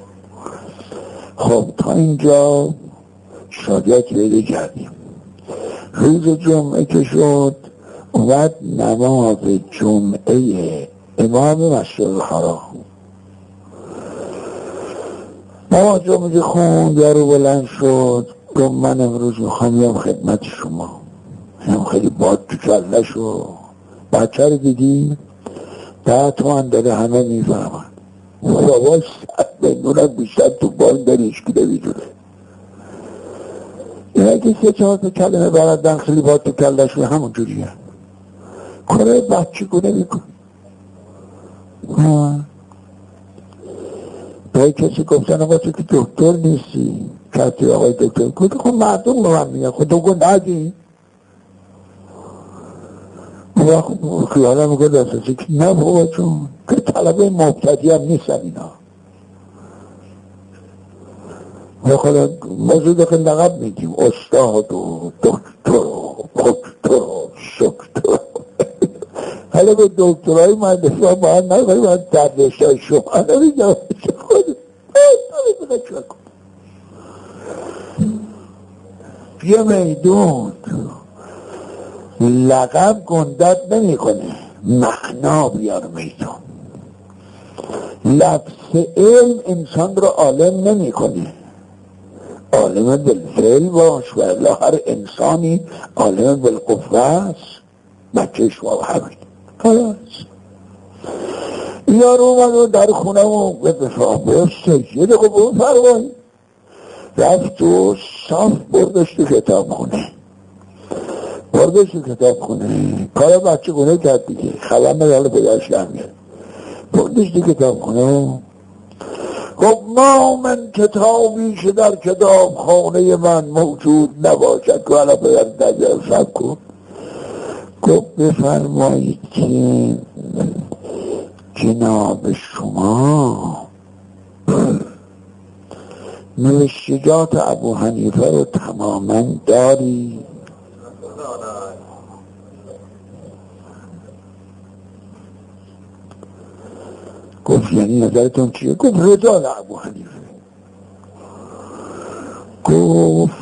خب تا اینجا شادیت پیدا کردیم. روز جمعه که شد اومد نماز جمعه امام مسجد الحرام. نماز جمعه خوند، یارو بلند شد گفت من امروز میخوام بیام خدمت شما. هم خیلی باد تو کله شد. بچه رو دیدی؟ ده تومن داره همه میفهمن. بابا صد میلیون بیشتر تو بال داری هیچ کی نمیدونه. اینه که سه چهار تا کلمه بردن خیلی باد تو کله شد همون جوریه. کاره بچه گونه میکن. به کسی گفتن آقا تو که دکتر نیستی کسی آقای دکتر کنی خب مردم به من میگن خود دوگو ندی خب خیالم میگه دستاسی که نه بابا چون که طلبه مبتدی هم نیستن اینا و خدا موضوع داخل لقب میگیم استاد و دکتر و دکتر و شکتر. حالا به دکترهای مهندسان با هم نگاهی باید دردشتای شما نمیگم خود یه میدون لقب گندت نمی کنه، معنا بیار میدون. لفظ علم انسان رو عالم نمی کنه. عالم بالفعل باش و الا هر انسانی عالم بالقوه است. بچه شما همین خلاص. یارو اومد و در خونه و به بفرابه سجیه دقیقه بود فرمایی رفت و صاف بردش تو کتاب خونه بردش تو کتاب خونه کار بچه خونه کرد دیگه خبر نداره پدرش نمیاد بردش تو کتاب خونه. خب ما من کتابی که در کتاب خانه من موجود نباشد که حالا پدر نجر سب کن. گفت بفرمایید که جناب شما نوشتجات ابو حنیفه رو تماما داری؟ گفت یعنی نظرتون چیه؟ گفت رجال ابو حنیفه. گفت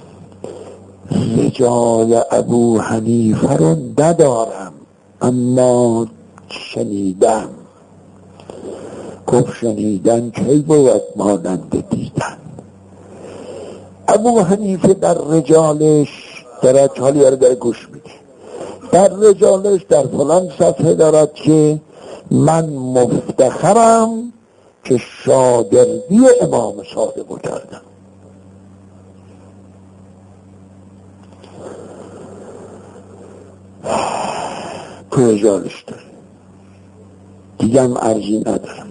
رجال ابو حنیفه رو ندارم اما شنیدم. گفت شنیدن کی بود مانند دیدن. ابو حنیفه در رجالش در حالی رو در گوش میده در رجالش در فلان صفحه دارد که من مفتخرم که شاگردی امام صادق کردم. تو رجالش داره دیگه هم ارزی ندارم.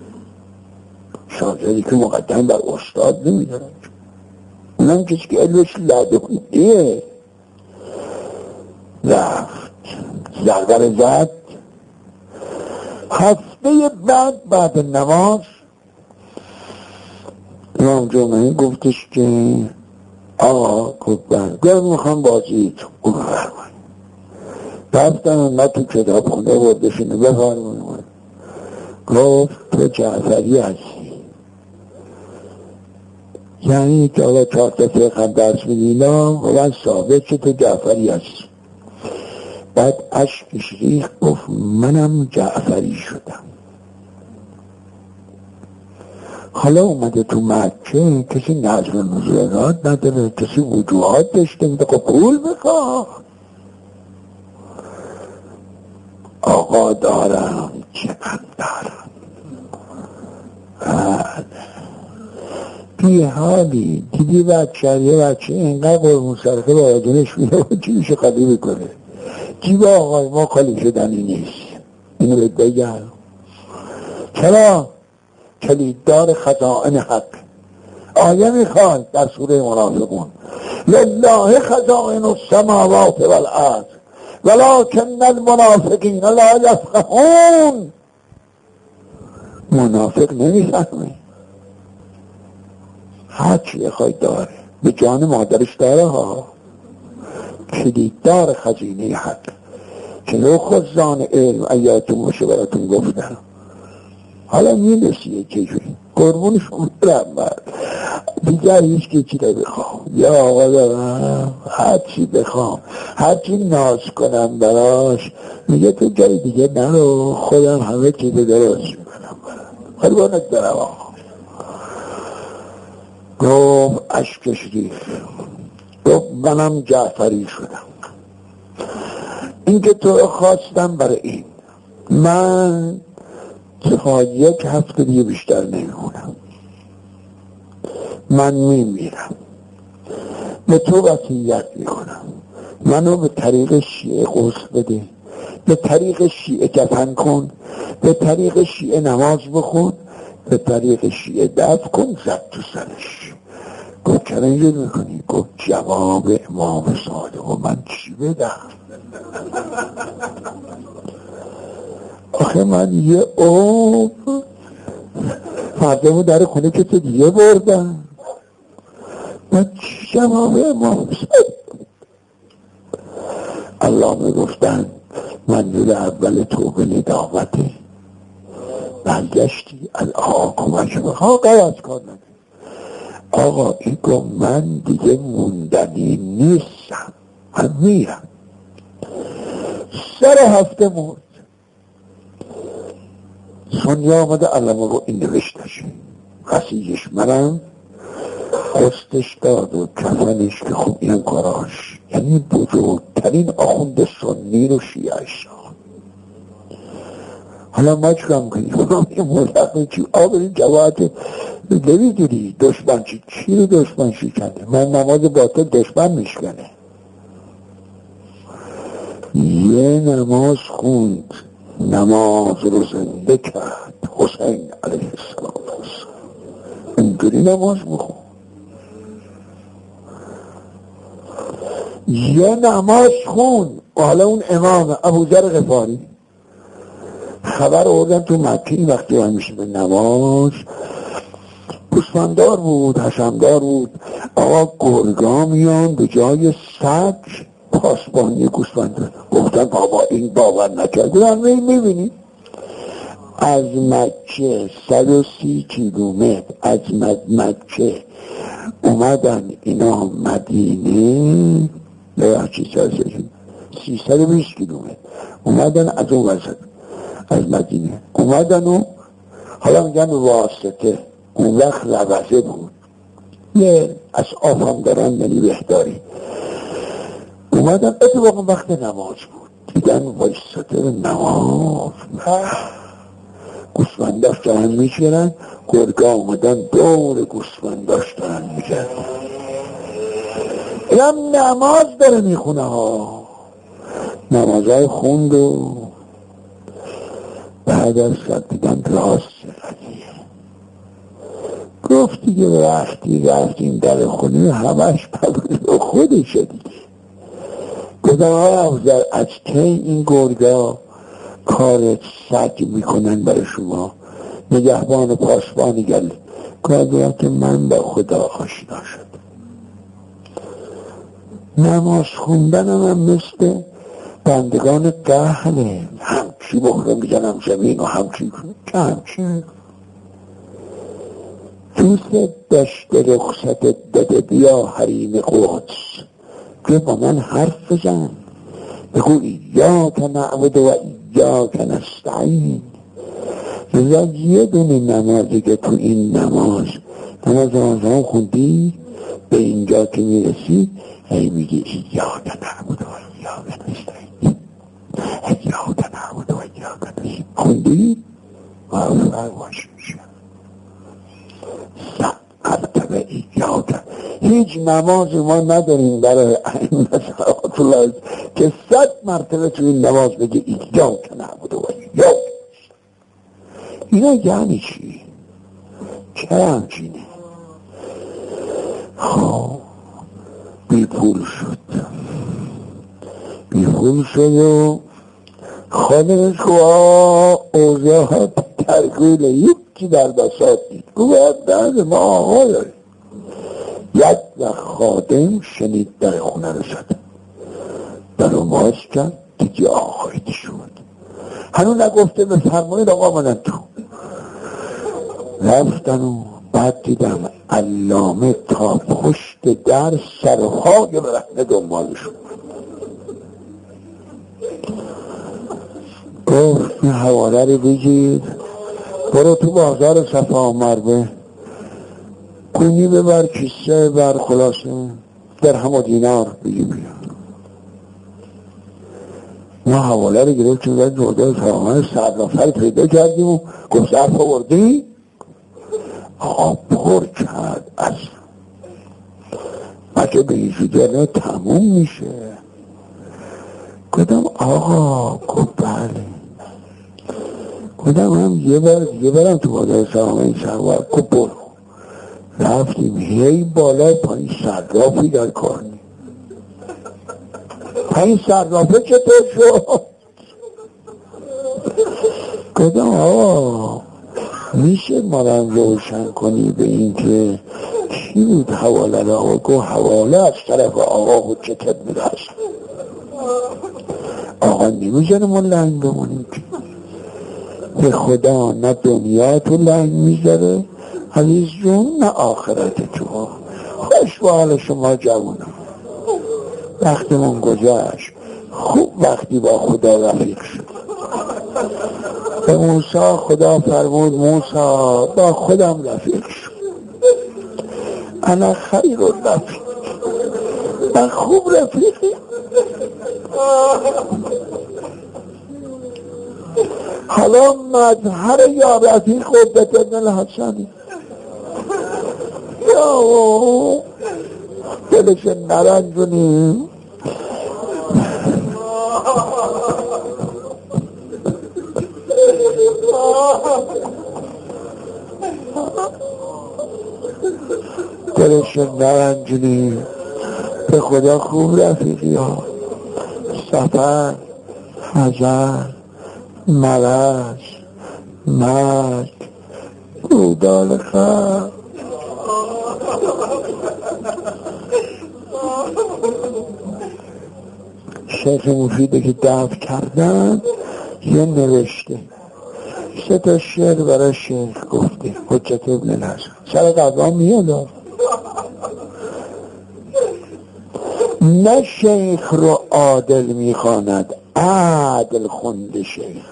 شاگردی که مقدم بر استاد نمیدارم اونم کسی که علمش لدنیه. رفت زرگر زد. هفته بعد بعد نماز امام جمعه گفتش که آقا گفت برگر میخوام بازی تو گفت فرمایی. رفتن نه تو کتاب خونه بردشونه بفرمایی. گفت تو جعفری هستی یعنی که آقا چهار تا فقه درس میدینم و من ثابت که تو جعفری هستی. بعد عشقش ریخت گفت منم جعفری شدم. حالا اومده تو مکه کسی نظم نزولات نداره کسی وجوهات داشته میده که پول بخواه. آقا دارم چه من دارم بی حالی دیدی بچه یه بچه اینقدر قرمون سرخه با آدونش میده و چیزش خالی میکنه. جیب آقای ما خالی شدنی نیست. اینو بهت بگم. چرا؟ کلیددار خزائن حق. آیه میخواد در سوره منافقون لله خزائن السماوات والارض ولکن المنافقین لا یفقهون. منافق نمیفهمه. هر چی خواهی داره به جان مادرش داره ها. کلیددار خزینه حق. چلو خزان علم ایاتون باشه براتون گفتم. حالا میرسیه چجوری قربونشون برم دیگر هیچ که چی رو بخوام یا آقا دارم هر چی بخوام هر چی ناز کنم براش میگه تو جای دیگه نرو خودم همه چی به درست میکنم قربونت برم آقا. گفت اشکش ریخت گفت منم جعفری شدم. این که تو خواستم برای این من تا یک هفته دیگه بیشتر نمیمونم. من میمیرم به تو وصیت میکنم منو به طریق شیعه غسل بده، به طریق شیعه کفن کن، به طریق شیعه نماز بخون، به طریق شیعه دفن کن. زد تو سرش. گفت چرا اینجور میکنی؟ گفت جواب امام صادق و من چی بدم؟ آخه من یه اوب مردمو در خونه که تو دیگه بردم من چی جواب امام صادق؟ الله میگفتن منزل اول توبه ندامته برگشتی الان کمک بخواه قیاس کنن. آقا این گفت من دیگه موندنی نیستم من میرم. سر هفته مرد. سونیا آمده علمه رو این نوشتش قصیجش منم خستش داد و کفنش که خوب اینم کاراش یعنی بزرگترین آخوند سنی رو شیعش. حالا ما چکم کنیم این ملحقه چی آبرین جوابت نمیدونی دشمن چی چی رو دشمن شکنه؟ من نماز باطل دشمن میشکنه. یه نماز خوند نماز رو زنده کرد حسین علیه السلام. اینطوری نماز بخون. یه نماز خون. حالا اون امام ابوذر غفاری خبر آوردن تو مکه این وقتی هم میشه به نماز گوسفنددار بود حشمدار بود. آقا گرگا میان به جای سگ پاسبانی گوسفنددار. گفتن بابا این باور نکرد. میبینی از مکه صد و سی کیلومتر از مکه اومدن اینا مدینه ببخشید سیصد و بیست کیلومتر اومدن از اون وسط از مدینه اومدن و حالا میگن واسطه. اون وقت لبسه بود یه از آف هم دارن یعنی بهداری. اومدن اتفاقا وقت نماز بود دیدن واسطه نماز گوسفنداش دارن میشورن. گرگا اومدن دور گوسفنداش دارن میشورن. این هم نماز داره میخونه ها. نمازهای خوند و بعد از شد دیدن راست قضیه. گفت دیگه وقتی رفتیم در خونه همش پبول خودشه دیگه. گفتم آقای افضل از کی این گرگا کار سگ میکنن برای شما نگهبان و پاسبانی گل گفتم که من با خدا آشنا شد. نماز خوندنم هم مثل بندگان قهله همچی بخوره میزنم زمین و همچی که همچی دوست داشت رخصت داده بیا حریم قدس که با من حرف بزن بگو ایاک نعبد و ایاک نستعین. لذا یه دونه نمازی که تو این نماز نماز آنها خوندی به اینجا که میرسی هی میگی ایاک نعبد و ایاک نستعین ایاک نعبد و ایاک نستعین خوندی؟ موفق باشی میشه نماز ما نداریم برای ائمه صلوات الله که صد مرتبه تو این نماز بگه ایاک نعبد و ایاک. اینا یعنی چی؟ چرا همچینه؟ خب بی پول شد بی پول شد و خانمش که اوضاع ترکیل یکی در بساط دید گفت درد ما آقا داریم. یک و خادم شنید در خونه رو زد، در رو باز کرد دیگه آقایت شد، هنو نگفته بفرمایید آقا منم تو. رفتن و بعد دیدم علامه تا پشت در سرهای برهنه دنبال شد. گفت این حواله رو بگیر برو تو بازار صفا مروه کنی ببر کیسه بر خلاصه درهم و دینار بگی بیا. ما حواله رو گرفت چون باید جوده فرامه صدرافر پیدا کردیم و گفت ظرف آوردی؟ آقا پر کرد از مگه به این جوده تموم میشه؟ گفتم آقا گفت بله. گفتم هم یه بار یه برم تو بازار فرامه این سروار گفت برو. رفتیم هی بالا پایین صرافی در کار نیم. پایین صرافه چطور شد؟ گفتم آقا میشه ما رو روشن کنی به این که چی بود حواله را؟ گفت حواله از طرف آقا حجت ابن حسن. آقا نمیزنه ما لنگ بمونیم که به خدا نه دنیا تو لنگ میذاره عزیز جون نه آخرت تو. خوش به حال شما جوانم، وقتمون گذشت خوب وقتی با خدا رفیق شد. به موسی خدا فرمود موسی با خودم رفیق شد، انا خیر رفیق، من خوب رفیقی. حالا مظهر یا رفیق قدرت ابن الحسنی یا دلش نرنجونیم. دلش نرنجونیم به خدا خوب رفیقی ها. سفر، حزن، مرض، مرگ، رودال خر. شیخ مفیده که دفع کردن یه نوشته سه تا شعر برای شیخ گفته حجت ابن الحسن. سر قضا میاد نه شیخ رو عادل میخواند، عادل خونده شیخ.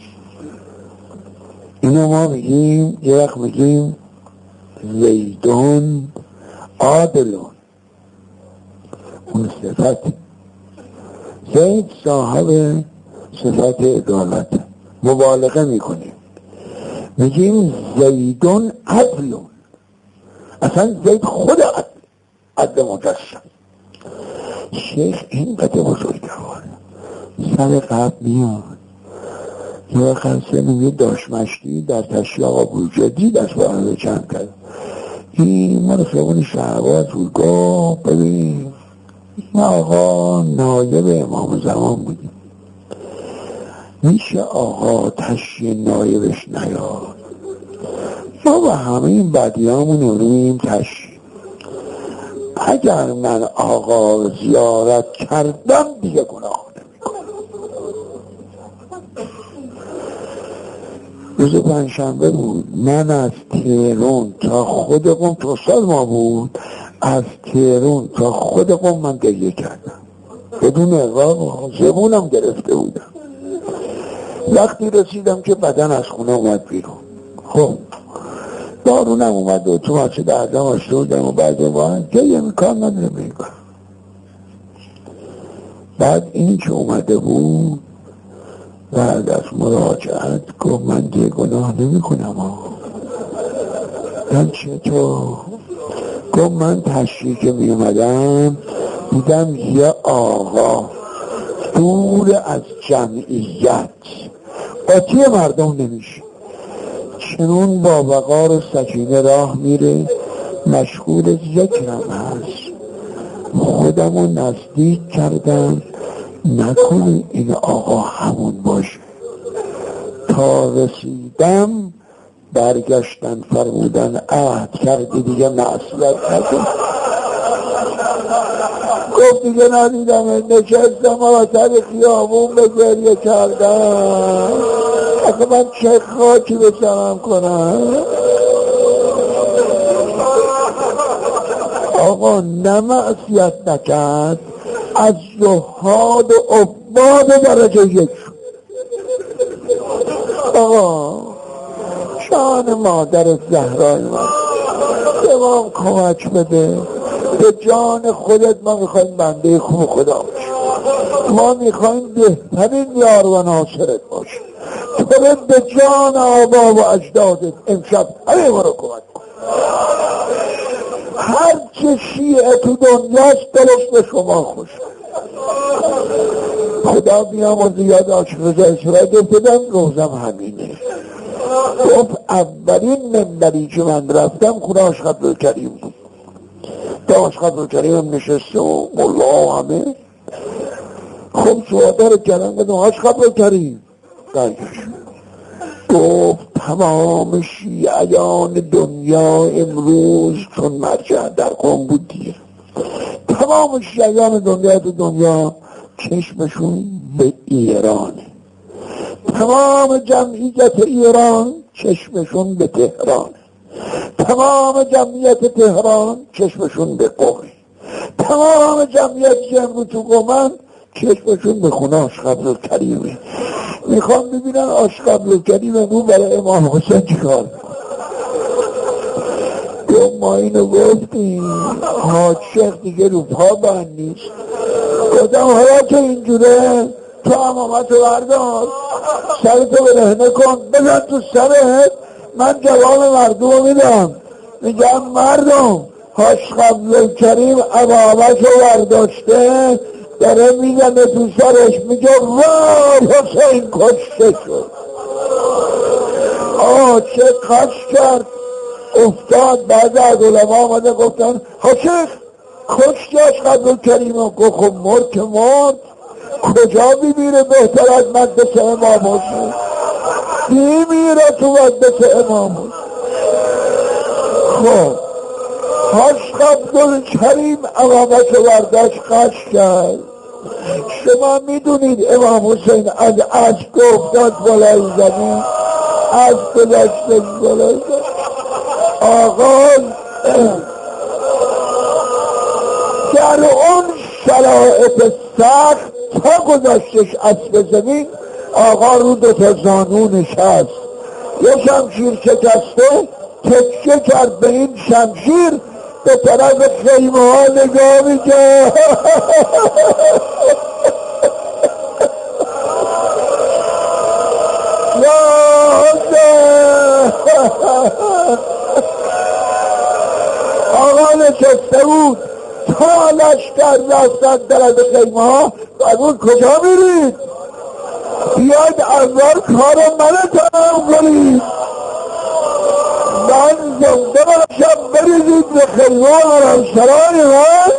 اینو ما میگیم یه وقت میگیم زیدون عادلون، اون صفت زید صاحب صفت عدالت، مبالغه میکنیم میگیم زیدون عدلون، اصلا زید خود عدل، عدل مجسم. شیخ این قدر بزرگواره سر قبل میاد یه وقت سنم یه داشمشتی در تشییع آقا بوجدی دست برانده چند کرد. این ما رو خیابون شهباز بود. گفت ببین این آقا نایب امام زمان بودیم، میشه آقا تشییع نایبش نیاد؟ ما با همه این بدیامون رویم تشییع. اگر من آقا زیارت کردم دیگه گناه نمیکنم. روز پنجشنبه بود، من از تهران تا خود قم تو سال ما بود، از تهران تا خود قم من گریه کردم بدون اقراق، زبونم گرفته بودم. وقتی رسیدم که بدن از خونه اومد بیرون، خب دارونم اومد و تو مسجد اعظم آشته بودم و بعد باید گریه میکن نداره میکن. بعد این که اومده بود بعد از مراجعت گفت من دیگه گناه نمی کنم ها. من چطور گفت من تشریح که می اومدم دیدم یه آقا دور از جمعیت قاطی مردم نمیشه، چنون با وقار و سکینه راه میره، مشغول ذکرم هست. خودمو نزدیک کردم نکنه این آقا همون باشه. تا رسیدم برگشتن فرمودن عهد کردی دیگه معصیت نکن. گفت دیگه ندیدم، نشستم آتر خیابون به گریه کردم. اصلا من چه خاکی بسرم کنم؟ آقا نه معصیت نکرد، از زهاد و عباد درجه یک شد. آقا شان مادر زهرای من امام کمک بده، به جان خودت ما میخوایم بنده خوب خدا باشیم، ما میخوایم بهترین یار و ناصرت باشیم. تو به جان آبا و اجدادت امشب همه ما رو کمک کن. هر چه شیعه تو دنیاست درست به شما خوش. خدا بیام و زیاد عاشق رضای سرای گفتدم روزم همینه. گفت اولین منبری که من رفتم خدا عاشق کریم بود. تا عاشق کریم هم نشسته و ملا و همه. خب سواده رو کردم بدم عاشق کریم قیش. گفت تمام شیعیان دنیا امروز چون مرجع در قوم بود دیگه، تمام شیعیان دنیا تو دنیا چشمشون به ایرانه، تمام جمعیت ایران چشمشون به تهران، تمام جمعیت تهران چشمشون به قومه، تمام جمعیت که امروز تو قومن چشمشون به خونه عاشق کریمه. میخوام ببینن عاشق کریم امروز برای امام حسین چیکار گفت ما اینو گفتیم حاج شیخ دیگه رو پا بند نیست. گفتم حالا که اینجوره تو امامت رو بردار سرتو برهنه کن بزن تو سرت، من جواب مردم رو میدم. میگم مردم حاج قبل کریم امامت رو برداشته داره میزنه تو سرش، میگه وای حسین کشته شد. آه چه قش کرد افتاد. بعد از علما آمده گفتن حسین کشتش قبل کریمه. گفت خب مرد که مرد، کجا میمیره بهتر از مدرسه امام حسین؟ میمیره تو مدرسه امام حسین. خب حاج قبل کریم امامت رو برداشت قش کرد. شما میدونید امام حسین از عشق افتاد بالای زمین، از گذشتش بالای زمین. آقا در اون شرایط سخت تا گذاشتش اسب زمین، آقا رو دو تا زانو نشست، یه شمشیر شکسته تکیه کرد به این شمشیر، به طرف خیمه ها نگاه میکرد. آقا نشسته بود تا لشکر رفتن در از خیمه ها. فرمود کجا میرید؟ بیاید اول کار منو تمام کنید، من زنده باشم بریزید به خیمه و سرای من.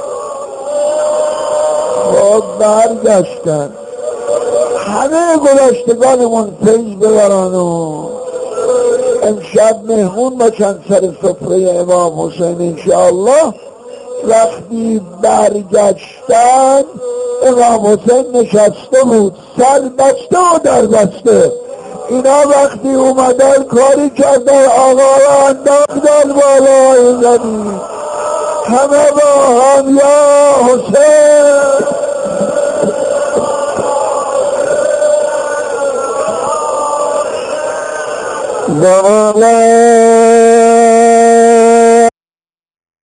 خب برگشتن همه گذشتگانمون فیض ببرن و امشب مهمون باشن سر سفره امام حسین انشاءالله. وقتی برگشتن امام حسین نشسته بود سر بسته و در بسته. اینا وقتی اومدن کاری کردن آقا را انداختن بالای زمین، همه با هم یا حسین. لا